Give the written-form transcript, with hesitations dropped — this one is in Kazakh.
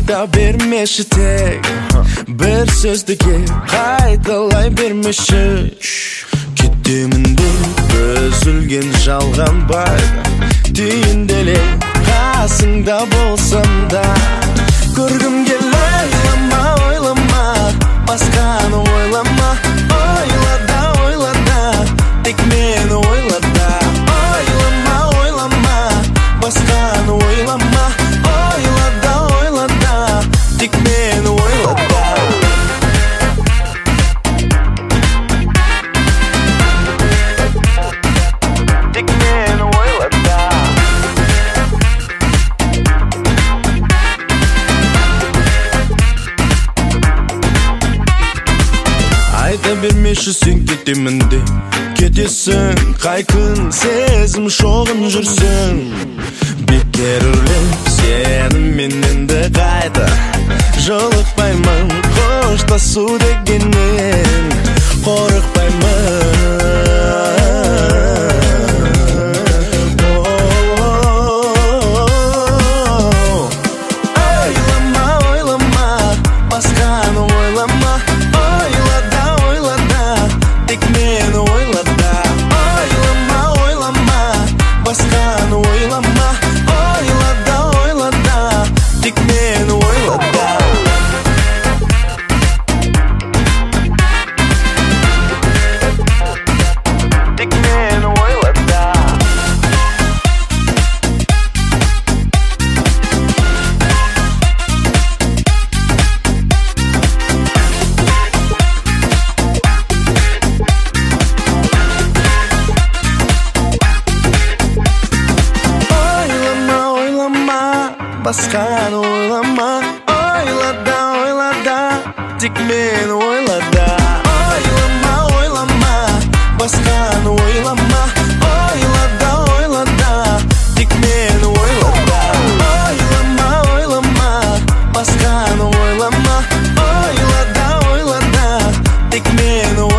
Ayta bermеші тек бір сөздіге қайталай бермеші. Кетемін деп үзілген жалған байда түйінделе қасыңда болсам да көргім келеді. Ойлама, басқаны ойлама. Ойла да, тек мені ойла да. Ойлама, басқаны ойлама. Ойла да, тек мені ойла да. Тек мені ойла да. Айта бермеші сен кетемін де кетесің. Қай күн сезім шоғын жүрсің. Бекер үрлеп сенің енді қайта жолықпаймын. Қоштасу дегеннен қорықпаймын. Ойлама, басқаны ойлама. Ойла да, тек мені ойла да. Ойлама, басқаны ойлама. Ойла да, тек мені ойла да. Тек мені ойла да. Ойлама, басқаны ойлама. Ойла да, тек мені ойла да. Ойлама, басқаны ойлама. Ойла да, тек мені ойла да. Ойлама, басқаны ойлама. Ойла да, тек мені ойла да.